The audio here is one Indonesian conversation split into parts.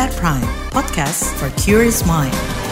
KBR Prime, podcast for curious mind.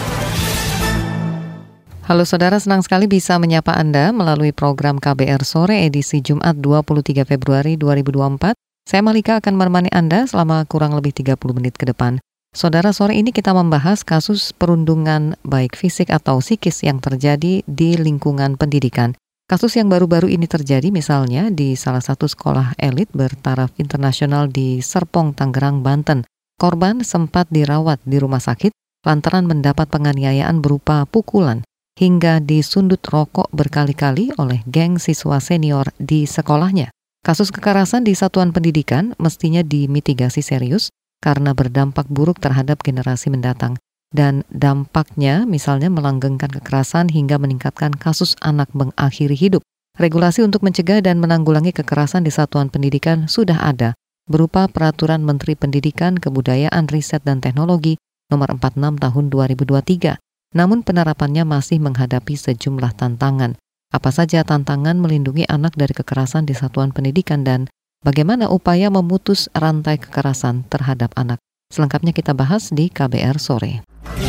Halo saudara, senang sekali bisa menyapa Anda melalui program KBR Sore edisi Jumat 23 Februari 2024. Saya Malika akan menemani Anda selama kurang lebih 30 menit ke depan. Saudara, sore ini kita membahas kasus perundungan baik fisik atau psikis yang terjadi di lingkungan pendidikan. Kasus yang baru-baru ini terjadi misalnya di salah satu sekolah elit bertaraf internasional di Serpong, Tangerang, Banten. Korban sempat dirawat di rumah sakit lantaran mendapat penganiayaan berupa pukulan hingga disundut rokok berkali-kali oleh geng siswa senior di sekolahnya. Kasus kekerasan di satuan pendidikan mestinya dimitigasi serius karena berdampak buruk terhadap generasi mendatang. Dan dampaknya misalnya melanggengkan kekerasan hingga meningkatkan kasus anak mengakhiri hidup. Regulasi untuk mencegah dan menanggulangi kekerasan di satuan pendidikan sudah ada, berupa Peraturan Menteri Pendidikan, Kebudayaan, Riset, dan Teknologi Nomor 46 Tahun 2023. Namun penerapannya masih menghadapi sejumlah tantangan. Apa saja tantangan melindungi anak dari kekerasan di satuan pendidikan dan bagaimana upaya memutus rantai kekerasan terhadap anak? Selengkapnya kita bahas di KBR Sore.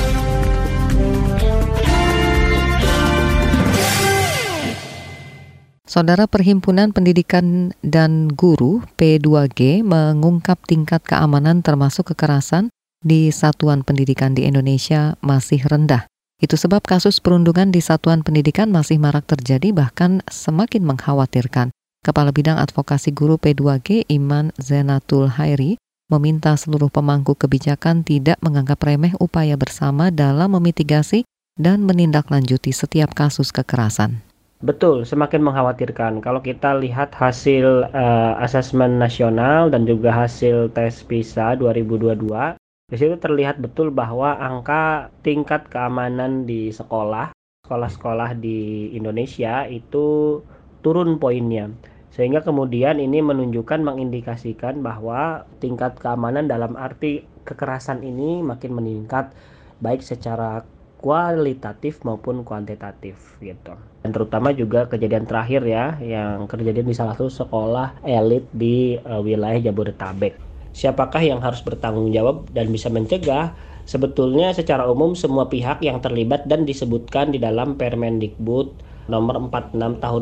Saudara, Perhimpunan Pendidikan dan Guru P2G mengungkap tingkat keamanan termasuk kekerasan di satuan pendidikan di Indonesia masih rendah. Itu sebab kasus perundungan di satuan pendidikan masih marak terjadi bahkan semakin mengkhawatirkan. Kepala Bidang Advokasi Guru P2G Iman Zanatul Hairi meminta seluruh pemangku kebijakan tidak menganggap remeh upaya bersama dalam memitigasi dan menindaklanjuti setiap kasus kekerasan. Betul, semakin mengkhawatirkan. Kalau kita lihat hasil asesmen nasional dan juga hasil tes PISA 2022, di situ terlihat betul bahwa angka tingkat keamanan di sekolah-sekolah di Indonesia itu turun poinnya. Sehingga kemudian ini mengindikasikan bahwa tingkat keamanan dalam arti kekerasan ini makin meningkat baik secara kualitatif maupun kuantitatif gitu. Dan terutama juga kejadian terakhir ya yang kejadian di salah satu sekolah elit di wilayah Jabodetabek. Siapakah yang harus bertanggung jawab dan bisa mencegah? Sebetulnya secara umum semua pihak yang terlibat dan disebutkan di dalam Permendikbud Nomor 46 Tahun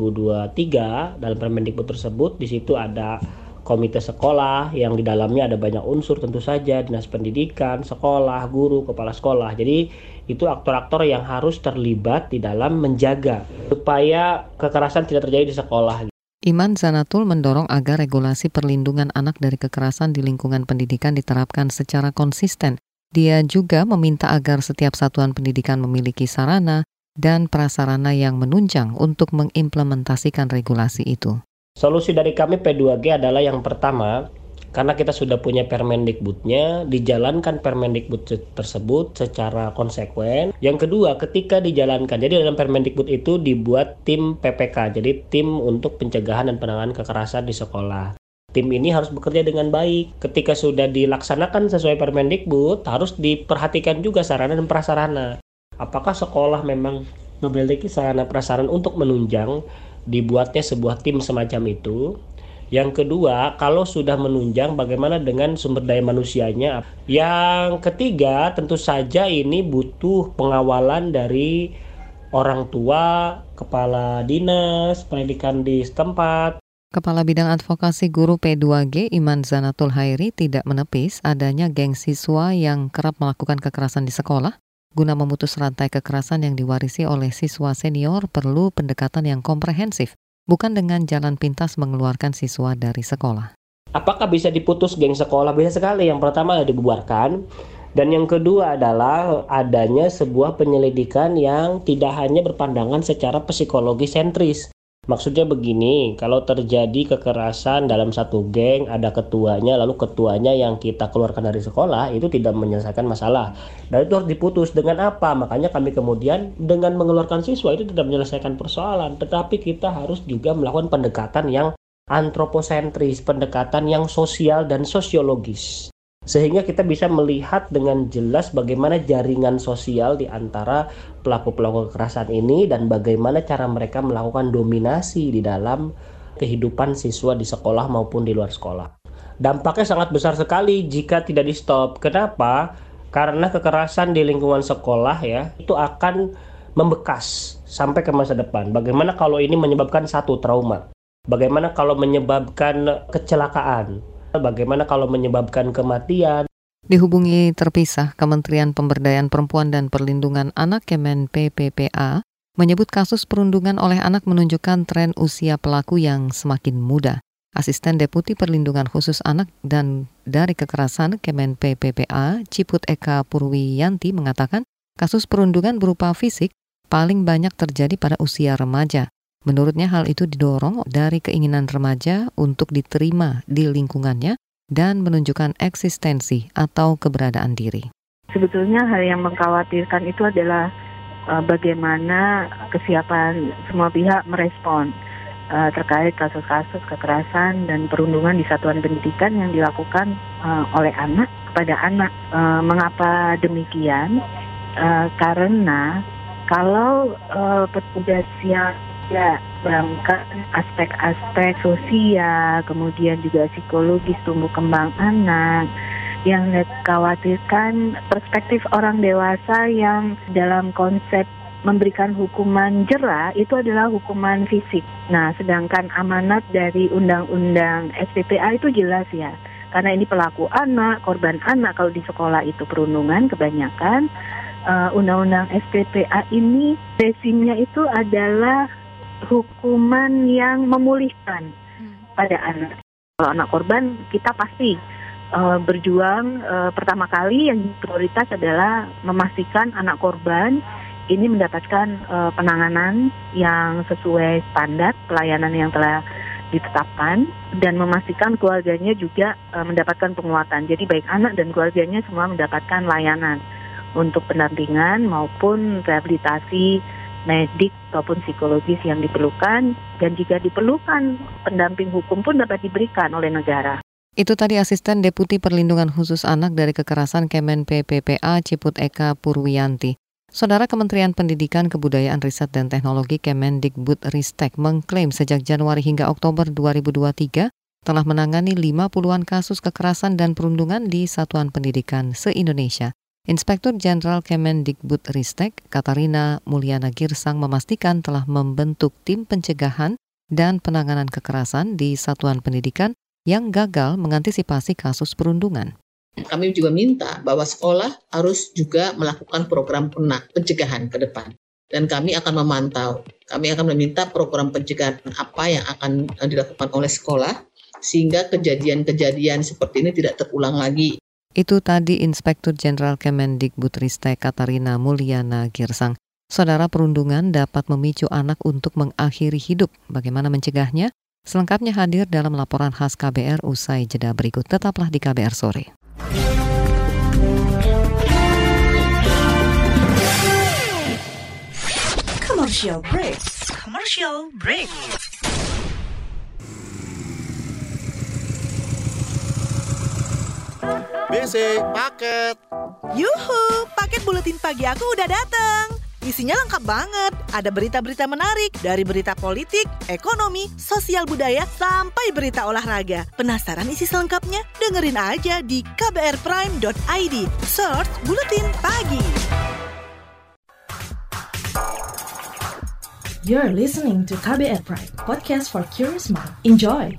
2023. Dalam Permendikbud tersebut di situ ada komite sekolah yang di dalamnya ada banyak unsur, tentu saja dinas pendidikan, sekolah, guru, kepala sekolah. Jadi itu aktor-aktor yang harus terlibat di dalam menjaga supaya kekerasan tidak terjadi di sekolah. Iman Zanatul mendorong agar regulasi perlindungan anak dari kekerasan di lingkungan pendidikan diterapkan secara konsisten. Dia juga meminta agar setiap satuan pendidikan memiliki sarana dan prasarana yang menunjang untuk mengimplementasikan regulasi itu. Solusi dari kami P2G adalah yang pertama, karena kita sudah punya Permendikbudnya, dijalankan Permendikbud tersebut secara konsekuen. Yang kedua, ketika dijalankan, jadi dalam Permendikbud itu dibuat tim PPK, jadi tim untuk pencegahan dan penanganan kekerasan di sekolah. Tim ini harus bekerja dengan baik. Ketika sudah dilaksanakan sesuai Permendikbud, harus diperhatikan juga sarana dan prasarana. Apakah sekolah memang memiliki sarana prasarana untuk menunjang dibuatnya sebuah tim semacam itu? Yang kedua, kalau sudah menunjang, bagaimana dengan sumber daya manusianya? Yang ketiga, tentu saja ini butuh pengawalan dari orang tua, kepala dinas, pendidikan di setempat. Kepala Bidang Advokasi Guru P2G Iman Zanatul Hairi tidak menepis adanya geng siswa yang kerap melakukan kekerasan di sekolah. Guna memutus rantai kekerasan yang diwarisi oleh siswa senior perlu pendekatan yang komprehensif, bukan dengan jalan pintas mengeluarkan siswa dari sekolah. Apakah bisa diputus geng sekolah? Bisa sekali. Yang pertama dibubarkan. Dan yang kedua adalah adanya sebuah penyelidikan yang tidak hanya berpandangan secara psikologi sentris. Maksudnya begini, kalau terjadi kekerasan dalam satu geng, ada ketuanya, lalu ketuanya yang kita keluarkan dari sekolah, itu tidak menyelesaikan masalah. Dan itu harus diputus. Dengan apa? Makanya kami kemudian dengan mengeluarkan siswa itu tidak menyelesaikan persoalan. Tetapi kita harus juga melakukan pendekatan yang antroposentris, pendekatan yang sosial dan sosiologis. Sehingga kita bisa melihat dengan jelas bagaimana jaringan sosial di antara pelaku-pelaku kekerasan ini dan bagaimana cara mereka melakukan dominasi di dalam kehidupan siswa di sekolah maupun di luar sekolah. dampaknya sangat besar sekali jika tidak di-stop. Kenapa? Karena kekerasan di lingkungan sekolah ya, itu akan membekas sampai ke masa depan. Bagaimana kalau ini menyebabkan satu trauma? Bagaimana kalau menyebabkan kecelakaan? Bagaimana kalau menyebabkan kematian? Dihubungi terpisah, Kementerian Pemberdayaan Perempuan dan Perlindungan Anak Kemen PPPA menyebut kasus perundungan oleh anak menunjukkan tren usia pelaku yang semakin muda. Asisten Deputi Perlindungan Khusus Anak dan dari Kekerasan Kemen PPPA, Ciput Eka Purwiyanti mengatakan kasus perundungan berupa fisik paling banyak terjadi pada usia remaja. Menurutnya hal itu didorong dari keinginan remaja untuk diterima di lingkungannya dan menunjukkan eksistensi atau keberadaan diri. Sebetulnya hal yang mengkhawatirkan itu adalah bagaimana kesiapan semua pihak merespon terkait kasus-kasus kekerasan dan perundungan di satuan pendidikan yang dilakukan oleh anak kepada anak. Mengapa demikian? Karena kalau petugas yang berangkat aspek-aspek sosial, kemudian juga psikologis tumbuh kembang anak, yang dikhawatirkan perspektif orang dewasa yang dalam konsep memberikan hukuman jera itu adalah hukuman fisik. Nah, sedangkan amanat dari Undang-Undang SPPA itu jelas ya. Karena ini pelaku anak, korban anak kalau di sekolah itu perundungan kebanyakan. Undang-Undang SPPA ini resimnya itu adalah hukuman yang memulihkan pada anak. Kalau anak korban kita pasti berjuang pertama kali yang prioritas adalah memastikan anak korban ini mendapatkan penanganan yang sesuai standar pelayanan yang telah ditetapkan dan memastikan keluarganya juga mendapatkan penguatan. Jadi baik anak dan keluarganya semua mendapatkan layanan untuk pendampingan maupun rehabilitasi medik ataupun psikologis yang diperlukan, dan jika diperlukan pendamping hukum pun dapat diberikan oleh negara. Itu tadi Asisten Deputi Perlindungan Khusus Anak dari Kekerasan Kemen PPPA Ciput Eka Purwiyanti. Saudara, Kementerian Pendidikan, Kebudayaan, Riset dan Teknologi Kemendikbudristek mengklaim sejak Januari hingga Oktober 2023 telah menangani 50-an kasus kekerasan dan perundungan di satuan pendidikan se-Indonesia. Inspektur Jenderal Kemendikbudristek, Katarina Mulyana Girsang memastikan telah membentuk tim pencegahan dan penanganan kekerasan di satuan pendidikan yang gagal mengantisipasi kasus perundungan. Kami juga minta bahwa sekolah harus juga melakukan program pencegahan ke depan. Dan kami akan memantau, kami akan meminta program pencegahan apa yang akan dilakukan oleh sekolah, sehingga kejadian-kejadian seperti ini tidak terulang lagi. Itu tadi Inspektur Jenderal Kemendikbudristek Katarina Mulyana Girsang. Saudara, perundungan dapat memicu anak untuk mengakhiri hidup. Bagaimana mencegahnya? Selengkapnya hadir dalam laporan khas KBR usai jeda berikut. Tetaplah di KBR Sore. Commercial break. Commercial break. BC paket. Yuhu, paket buletin pagi aku udah datang. Isinya lengkap banget. Ada berita-berita menarik dari berita politik, ekonomi, sosial budaya, sampai berita olahraga. Penasaran isi selengkapnya? Dengerin aja di kbrprime.id. Search Buletin Pagi. You're listening to KBR Prime, podcast for curious mind. Enjoy!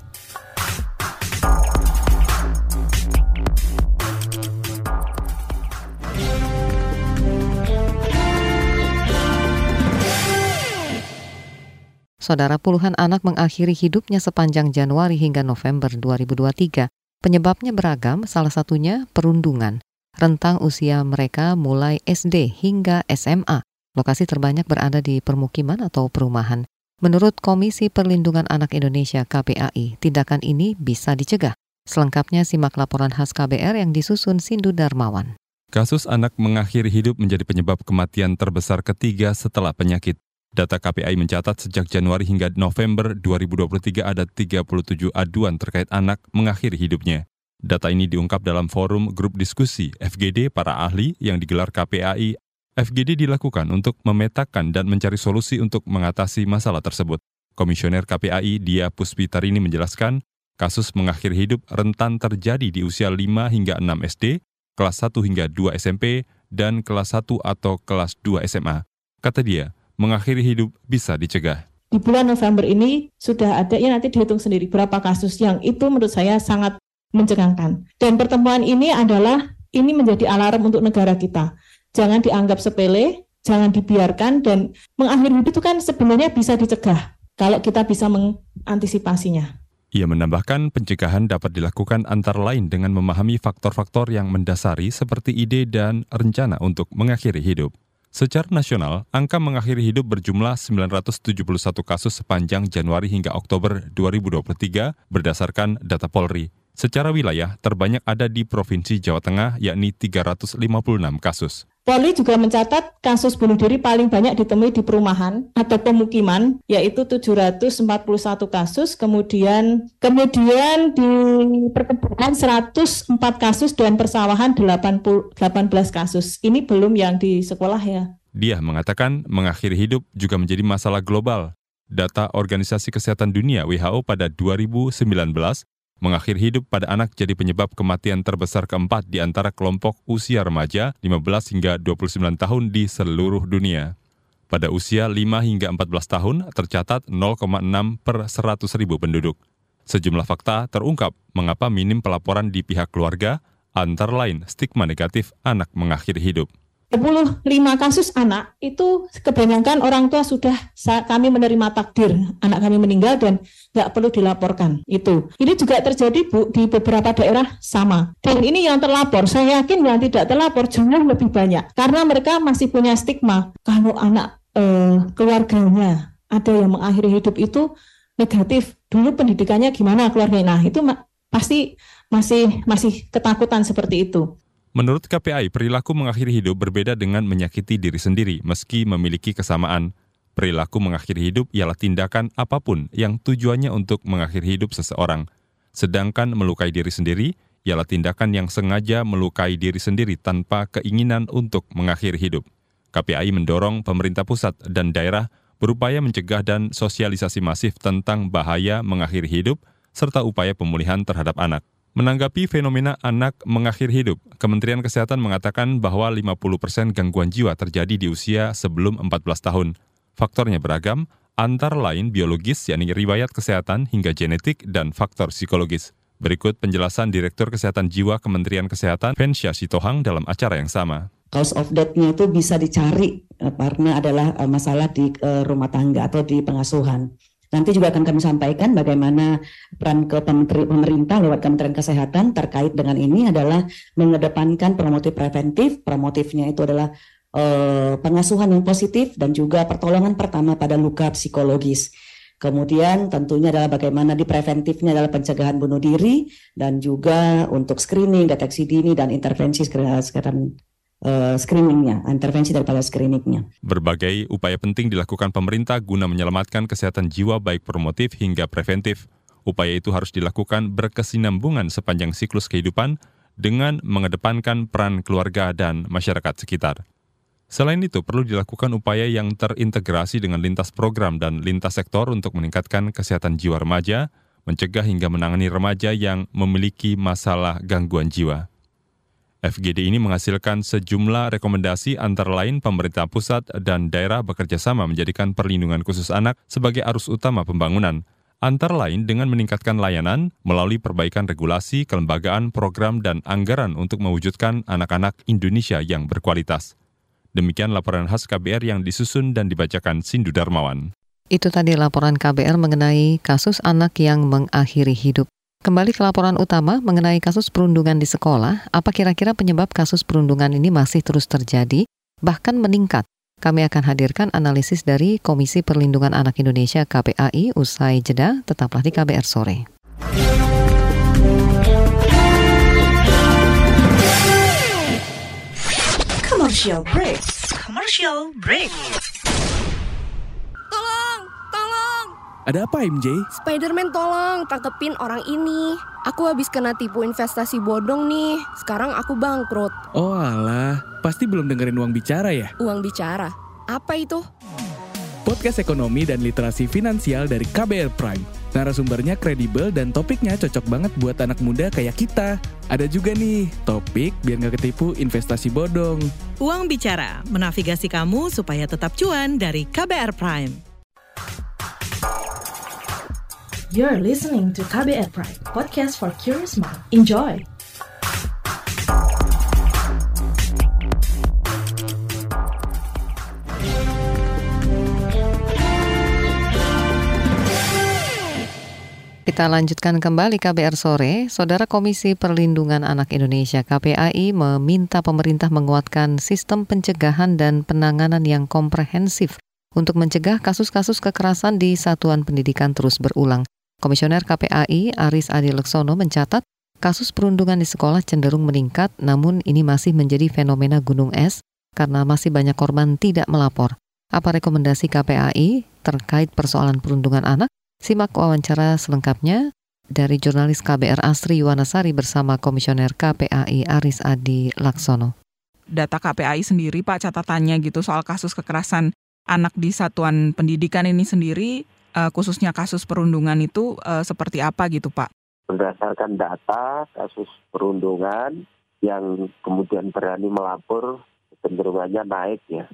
Saudara, puluhan anak mengakhiri hidupnya sepanjang Januari hingga November 2023. Penyebabnya beragam, salah satunya perundungan. Rentang usia mereka mulai SD hingga SMA. Lokasi terbanyak berada di permukiman atau perumahan. Menurut Komisi Perlindungan Anak Indonesia KPAI, tindakan ini bisa dicegah. Selengkapnya simak laporan khas KBR yang disusun Sindu Darmawan. Kasus anak mengakhiri hidup menjadi penyebab kematian terbesar ketiga setelah penyakit. Data KPAI mencatat sejak Januari hingga November 2023 ada 37 aduan terkait anak mengakhiri hidupnya. Data ini diungkap dalam forum grup diskusi FGD para ahli yang digelar KPAI. FGD dilakukan untuk memetakan dan mencari solusi untuk mengatasi masalah tersebut. Komisioner KPAI Dia Puspitarini menjelaskan, Kasus mengakhiri hidup rentan terjadi di usia 5 hingga 6 SD, kelas 1 hingga 2 SMP, dan kelas 1 atau kelas 2 SMA. Kata dia, mengakhiri hidup bisa dicegah. Di bulan November ini sudah ada, ya nanti dihitung sendiri berapa kasus yang itu menurut saya sangat mencengangkan. Dan pertemuan ini menjadi alarm untuk negara kita. Jangan dianggap sepele, jangan dibiarkan, dan mengakhiri hidup itu kan sebenarnya bisa dicegah kalau kita bisa mengantisipasinya. Ia menambahkan pencegahan dapat dilakukan antara lain dengan memahami faktor-faktor yang mendasari seperti ide dan rencana untuk mengakhiri hidup. Secara nasional, angka mengakhiri hidup berjumlah 971 kasus sepanjang Januari hingga Oktober 2023 berdasarkan data Polri. Secara wilayah, terbanyak ada di Provinsi Jawa Tengah, yakni 356 kasus. Polri juga mencatat kasus bunuh diri paling banyak ditemui di perumahan atau pemukiman, yaitu 741 kasus, kemudian di perkebunan 104 kasus, dan persawahan 18 kasus. Ini belum yang di sekolah ya. Dia mengatakan mengakhiri hidup juga menjadi masalah global. Data Organisasi Kesehatan Dunia WHO pada 2019, mengakhiri hidup pada anak jadi penyebab kematian terbesar keempat di antara kelompok usia remaja 15 hingga 29 tahun di seluruh dunia. Pada usia 5 hingga 14 tahun tercatat 0,6 per 100.000 penduduk. Sejumlah fakta terungkap mengapa minim pelaporan di pihak keluarga, antara lain stigma negatif anak mengakhiri hidup. 25 kasus anak itu kebanyakan orang tua sudah kami menerima takdir anak kami meninggal dan nggak perlu dilaporkan. Ini juga terjadi Bu di beberapa daerah sama. Dan ini yang terlapor, saya yakin yang tidak terlapor jauh lebih banyak karena mereka masih punya stigma kalau anak keluarganya ada yang mengakhiri hidup itu negatif. Dulu pendidikannya gimana keluarganya? Nah itu pasti masih ketakutan seperti itu. Menurut KPI, perilaku mengakhiri hidup berbeda dengan menyakiti diri sendiri meski memiliki kesamaan. Perilaku mengakhiri hidup ialah tindakan apapun yang tujuannya untuk mengakhiri hidup seseorang. Sedangkan melukai diri sendiri ialah tindakan yang sengaja melukai diri sendiri tanpa keinginan untuk mengakhiri hidup. KPI mendorong pemerintah pusat dan daerah berupaya mencegah dan sosialisasi masif tentang bahaya mengakhiri hidup serta upaya pemulihan terhadap anak. Menanggapi fenomena anak mengakhiri hidup, Kementerian Kesehatan mengatakan bahwa 50% gangguan jiwa terjadi di usia sebelum 14 tahun. Faktornya beragam, antara lain biologis, yakni riwayat kesehatan hingga genetik dan faktor psikologis. Berikut penjelasan Direktur Kesehatan Jiwa Kementerian Kesehatan, Fensya Sitohang dalam acara yang sama. Cause of death-nya itu bisa dicari karena adalah masalah di rumah tangga atau di pengasuhan. Nanti juga akan kami sampaikan bagaimana peran pemerintah lewat Kementerian Kesehatan terkait dengan ini adalah mengedepankan promotif preventif. Promotifnya itu adalah pengasuhan yang positif dan juga pertolongan pertama pada luka psikologis. Kemudian tentunya adalah bagaimana di preventifnya adalah pencegahan bunuh diri dan juga untuk screening, deteksi dini dan intervensi intervensi daripada screeningnya. Berbagai upaya penting dilakukan pemerintah guna menyelamatkan kesehatan jiwa baik promotif hingga preventif. Upaya itu harus dilakukan berkesinambungan sepanjang siklus kehidupan dengan mengedepankan peran keluarga dan masyarakat sekitar. Selain itu, perlu dilakukan upaya yang terintegrasi dengan lintas program dan lintas sektor untuk meningkatkan kesehatan jiwa remaja, mencegah hingga menangani remaja yang memiliki masalah gangguan jiwa. FGD ini menghasilkan sejumlah rekomendasi antara lain pemerintah pusat dan daerah bekerja sama menjadikan perlindungan khusus anak sebagai arus utama pembangunan, antara lain dengan meningkatkan layanan melalui perbaikan regulasi, kelembagaan, program, dan anggaran untuk mewujudkan anak-anak Indonesia yang berkualitas. Demikian laporan khas KBR yang disusun dan dibacakan Sindu Darmawan. Itu tadi laporan KBR mengenai kasus anak yang mengakhiri hidup. Kembali ke laporan utama mengenai kasus perundungan di sekolah, apa kira-kira penyebab kasus perundungan ini masih terus terjadi, bahkan meningkat? Kami akan hadirkan analisis dari Komisi Perlindungan Anak Indonesia KPAI usai jeda, tetaplah di KBR Sore. Commercial break. Ada apa MJ? Spider-Man tolong tangkepin orang ini. Aku habis kena tipu investasi bodong nih. Sekarang aku bangkrut. Oh alah, pasti belum dengerin Uang Bicara ya? Uang Bicara? Apa itu? Podcast ekonomi dan literasi finansial dari KBR Prime. Narasumbernya kredibel dan topiknya cocok banget buat anak muda kayak kita. Ada juga nih, topik biar gak ketipu investasi bodong. Uang Bicara, menavigasi kamu supaya tetap cuan dari KBR Prime. You're listening to KBR Prime, podcast for curious mind. Enjoy! Kita lanjutkan kembali KBR Sore. Saudara Komisi Perlindungan Anak Indonesia KPAI meminta pemerintah menguatkan sistem pencegahan dan penanganan yang komprehensif untuk mencegah kasus-kasus kekerasan di satuan pendidikan terus berulang. Komisioner KPAI Aris Adi Laksono mencatat kasus perundungan di sekolah cenderung meningkat, namun ini masih menjadi fenomena gunung es karena masih banyak korban tidak melapor. Apa rekomendasi KPAI terkait persoalan perundungan anak? Simak wawancara selengkapnya dari jurnalis KBR Astri Yuwanasari bersama Komisioner KPAI Aris Adi Laksono. Data KPAI sendiri, Pak, catatannya gitu soal kasus kekerasan anak di satuan pendidikan ini sendiri, khususnya kasus perundungan itu seperti apa gitu, Pak? Berdasarkan data kasus perundungan yang kemudian berani melapor, cenderungannya naik ya.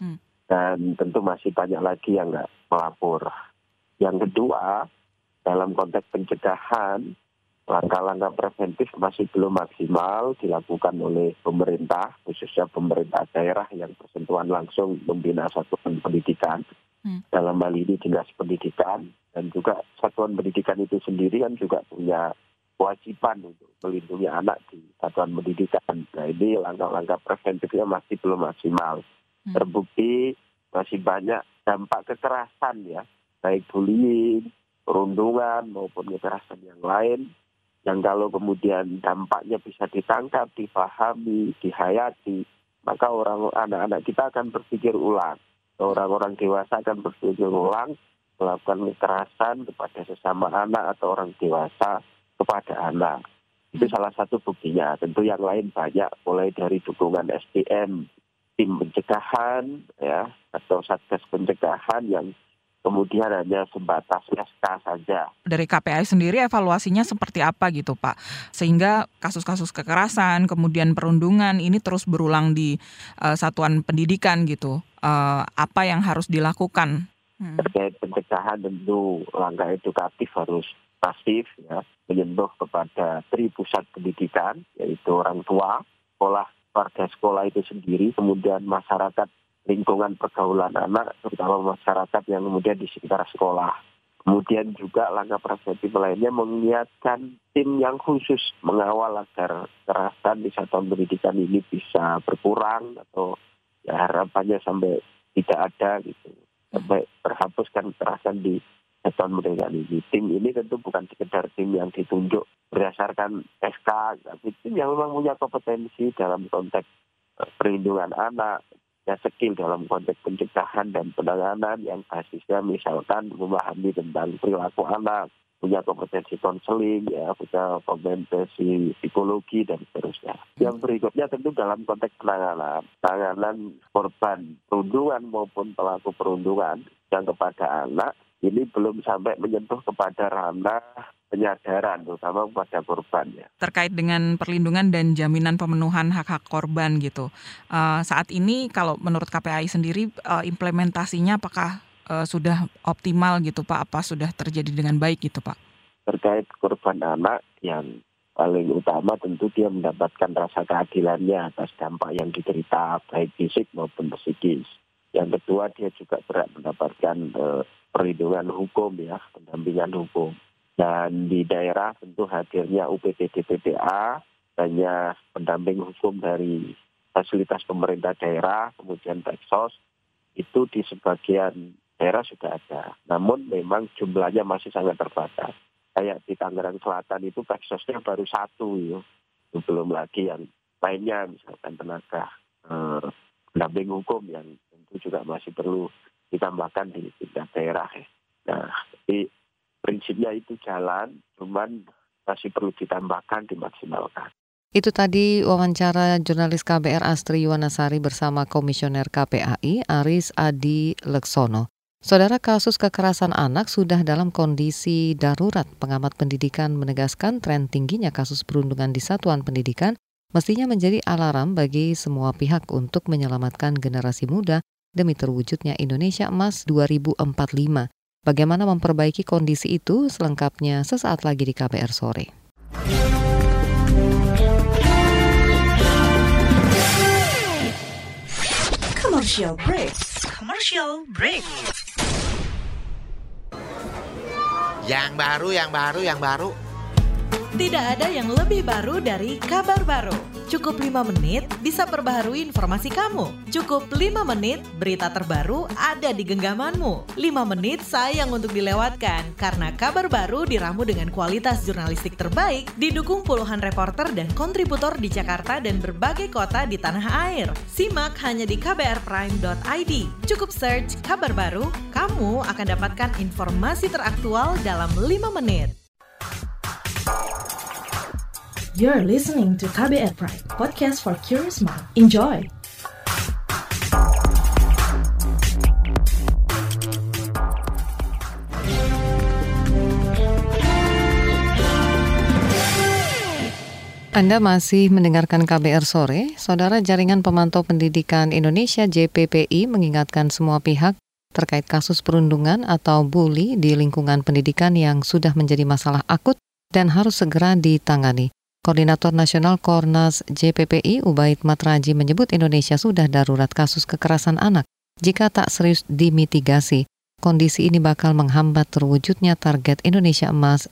Dan tentu masih banyak lagi yang nggak melapor. Yang kedua, dalam konteks pencegahan, langkah-langkah preventif masih belum maksimal dilakukan oleh pemerintah, khususnya pemerintah daerah yang bersentuhan langsung membina satuan pendidikan. Dalam hal ini dinas pendidikan, dan juga satuan pendidikan itu sendiri kan juga punya kewajiban untuk melindungi anak di satuan pendidikan. Nah, ini langkah-langkah preventifnya masih belum maksimal. Terbukti masih banyak dampak kekerasan ya, baik bullying, perundungan maupun kekerasan yang lain, yang kalau kemudian dampaknya bisa ditangkap, dipahami, dihayati, maka anak-anak kita akan berpikir ulang. Orang-orang dewasa akan berpikir ulang melakukan kekerasan kepada sesama anak atau orang dewasa kepada anak. Itu salah satu buktinya. Tentu yang lain banyak, mulai dari dukungan SDM, tim pencegahan, ya, atau satgas pencegahan yang kemudian hanya sebatas SK saja. Dari KPAI sendiri evaluasinya seperti apa gitu, Pak? Sehingga kasus-kasus kekerasan, kemudian perundungan ini terus berulang di satuan pendidikan gitu. Apa yang harus dilakukan? Terkait pencegahan tentu langkah edukatif harus masif ya, menyentuh kepada pusat pendidikan, yaitu orang tua, sekolah, warga sekolah itu sendiri, kemudian masyarakat, lingkungan pergaulan anak, terutama masyarakat yang kemudian di sekitar sekolah. Kemudian juga langkah preventif lainnya mengingatkan tim yang khusus mengawal agar kekerasan di satuan pendidikan ini bisa berkurang atau ya harapannya sampai tidak ada gitu, sampai terhapuskan kekerasan di satuan pendidikan ini. Tim ini tentu bukan sekedar tim yang ditunjuk berdasarkan SK, tapi tim yang memang punya kompetensi dalam konteks perlindungan anak, ya skill dalam konteks pencegahan dan penanganan yang basisnya misalkan memahami tentang perilaku anak, punya kompetensi konseling, ya, punya kompetensi psikologi dan seterusnya. Yang berikutnya tentu dalam konteks penanganan korban perundungan maupun pelaku perundungan yang kepada anak, ini belum sampai menyentuh kepada ranah penyadaran, terutama kepada korban. Ya. Terkait dengan perlindungan dan jaminan pemenuhan hak-hak korban gitu. Saat ini kalau menurut KPAI sendiri implementasinya apakah sudah optimal gitu Pak? Apa sudah terjadi dengan baik gitu Pak? Terkait korban anak yang paling utama tentu dia mendapatkan rasa keadilannya atas dampak yang diderita baik fisik maupun psikis. Yang kedua dia juga berhak mendapatkan perlindungan hukum ya, pendampingan hukum. Dan di daerah tentu hadirnya UPTD-PDA, banyak pendamping hukum dari fasilitas pemerintah daerah, kemudian Peksos, itu di sebagian daerah sudah ada. Namun memang jumlahnya masih sangat terbatas. Kayak di Tangerang Selatan itu Peksosnya baru 1. Ya. Belum lagi yang lainnya, misalkan tenaga pendamping hukum yang tentu juga masih perlu ditambahkan di tingkat daerah. Ya. Nah, jadi prinsipnya itu jalan, cuman masih perlu ditambahkan, dimaksimalkan. Itu tadi wawancara jurnalis KBR Astri Yuwanasari bersama Komisioner KPAI Aris Adi Laksono. Saudara, kasus kekerasan anak sudah dalam kondisi darurat. Pengamat pendidikan menegaskan tren tingginya kasus perundungan di satuan pendidikan mestinya menjadi alarm bagi semua pihak untuk menyelamatkan generasi muda demi terwujudnya Indonesia Emas 2045. Bagaimana memperbaiki kondisi itu selengkapnya sesaat lagi di KBR Sore. Commercial break. Commercial break. Yang baru. Tidak ada yang lebih baru dari kabar baru. Cukup 5 menit bisa perbaharui informasi kamu. Cukup 5 menit berita terbaru ada di genggamanmu. 5 menit sayang untuk dilewatkan karena kabar baru diramu dengan kualitas jurnalistik terbaik, didukung puluhan reporter dan kontributor di Jakarta dan berbagai kota di tanah air. Simak hanya di kbrprime.id. Cukup search kabar baru, kamu akan dapatkan informasi teraktual dalam 5 menit. You're listening to KBR Prime, podcast for curious mind. Enjoy! Anda masih mendengarkan KBR Sore. Saudara, Jaringan Pemantau Pendidikan Indonesia JPPI mengingatkan semua pihak terkait kasus perundungan atau bully di lingkungan pendidikan yang sudah menjadi masalah akut dan harus segera ditangani. Koordinator Nasional Kornas JPPI Ubaid Matraji menyebut Indonesia sudah darurat kasus kekerasan anak. Jika tak serius dimitigasi, kondisi ini bakal menghambat terwujudnya target Indonesia Emas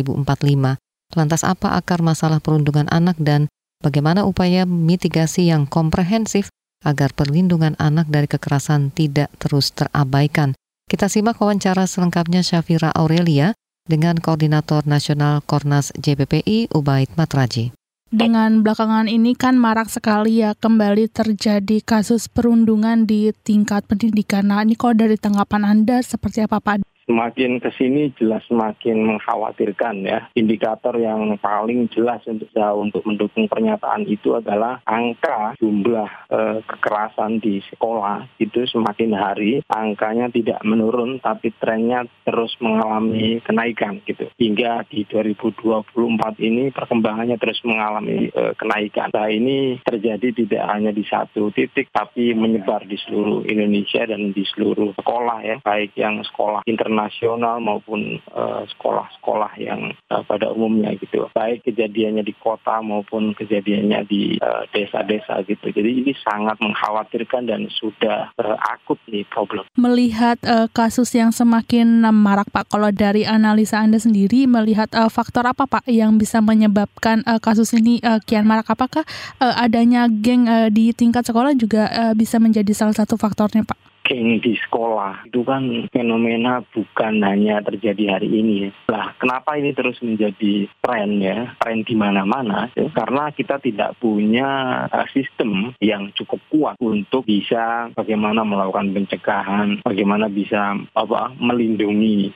2045. Lantas apa akar masalah perundungan anak dan bagaimana upaya mitigasi yang komprehensif agar perlindungan anak dari kekerasan tidak terus terabaikan? Kita simak wawancara selengkapnya Syafira Aurelia dengan Koordinator Nasional Kornas JPPI Ubaid Matraji. Dengan belakangan ini kan marak sekali ya kembali terjadi kasus perundungan di tingkat pendidikan. Nah, ini kalau dari tanggapan Anda seperti apa, Pak? Semakin kesini jelas semakin mengkhawatirkan ya. Indikator yang paling jelas untuk mendukung pernyataan itu adalah angka jumlah kekerasan di sekolah itu semakin hari angkanya tidak menurun tapi trennya terus mengalami kenaikan gitu. Hingga di 2024 ini perkembangannya terus mengalami kenaikan. Nah, ini terjadi tidak hanya di satu titik tapi menyebar di seluruh Indonesia dan di seluruh sekolah ya, baik yang sekolah internasional maupun sekolah-sekolah yang pada umumnya gitu. Baik kejadiannya di kota maupun kejadiannya di desa-desa gitu. Jadi ini sangat mengkhawatirkan dan sudah akut nih problem. Melihat kasus yang semakin marak Pak, kalau dari analisa Anda sendiri melihat faktor apa Pak yang bisa menyebabkan kasus ini kian marak? Apakah adanya geng di tingkat sekolah juga bisa menjadi salah satu faktornya Pak? Geng di sekolah itu kan fenomena bukan hanya terjadi hari ini. Lah, kenapa ini terus menjadi tren ya? Tren di mana-mana ya? Karena kita tidak punya sistem yang cukup kuat untuk bisa bagaimana melakukan pencegahan, bagaimana bisa melindungi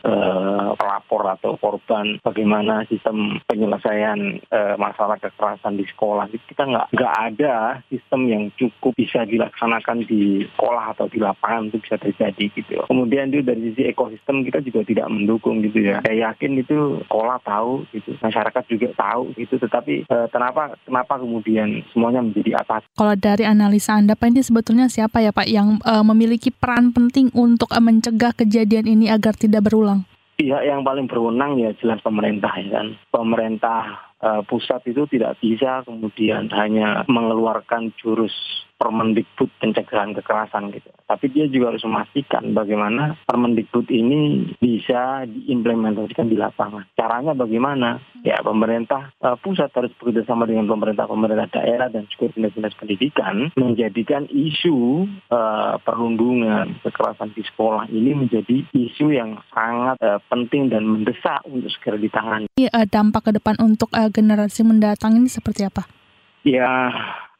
pelapor atau korban, bagaimana sistem penyelesaian masalah kekerasan di sekolah. Kita nggak ada sistem yang cukup bisa dilaksanakan di sekolah atau di lapangan untuk bisa terjadi gitu. Kemudian itu dari sisi ekosistem kita juga tidak mendukung gitu ya. Saya yakin itu sekolah tahu gitu, masyarakat juga tahu gitu, tetapi kenapa kemudian semuanya menjadi atas? Kalau dari analisa Anda Pak, ini sebetulnya siapa ya Pak yang memiliki peran penting untuk mencegah kejadian ini agar tidak berulang? Pihak yang paling berwenang ya jelas pemerintah ya kan. Pemerintah pusat itu tidak bisa kemudian hanya mengeluarkan jurus Permendikbud pencegahan kekerasan gitu. Tapi dia juga harus memastikan bagaimana Permendikbud ini bisa diimplementasikan di lapangan. Caranya bagaimana? Ya pemerintah pusat harus bekerjasama dengan pemerintah daerah dan juga dinas-dinas pendidikan menjadikan isu perundungan kekerasan di sekolah ini menjadi isu yang sangat penting dan mendesak untuk segera ditangani. Dampak ke depan untuk generasi mendatang ini seperti apa? Ya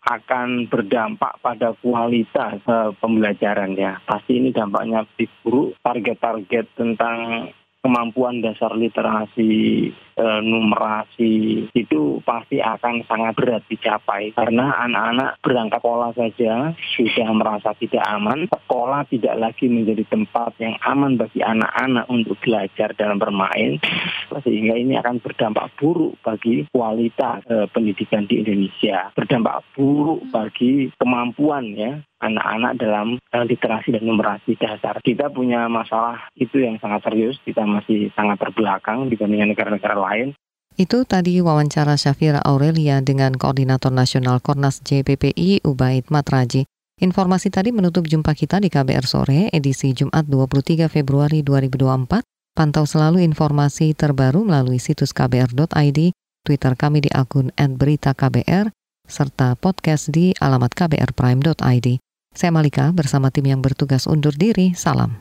akan berdampak pada kualitas pembelajaran ya. Pasti ini dampaknya buruk. Target-target tentang kemampuan dasar literasi numerasi itu pasti akan sangat berat dicapai karena anak-anak berangkat sekolah saja sudah merasa tidak aman. Sekolah tidak lagi menjadi tempat yang aman bagi anak-anak untuk belajar dan bermain, sehingga ini akan berdampak buruk bagi kualitas pendidikan di Indonesia, berdampak buruk bagi kemampuan ya anak-anak dalam literasi dan numerasi dasar. Kita punya masalah itu yang sangat serius, kita masih sangat terbelakang dibandingkan negara-negara lain. Itu tadi wawancara Syafira Aurelia dengan Koordinator Nasional Kornas JPPI Ubaid Matraji. Informasi tadi menutup jumpa kita di KBR Sore edisi Jumat 23 Februari 2024. Pantau selalu informasi terbaru melalui situs kbr.id, Twitter kami di akun @beritaKBR, serta podcast di alamat kbrprime.id. Saya Malika bersama tim yang bertugas undur diri. Salam.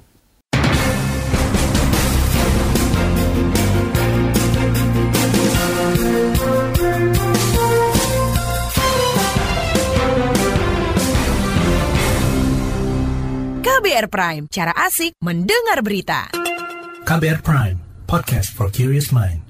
KBR Prime, cara asik mendengar berita. KBR Prime, podcast for curious mind.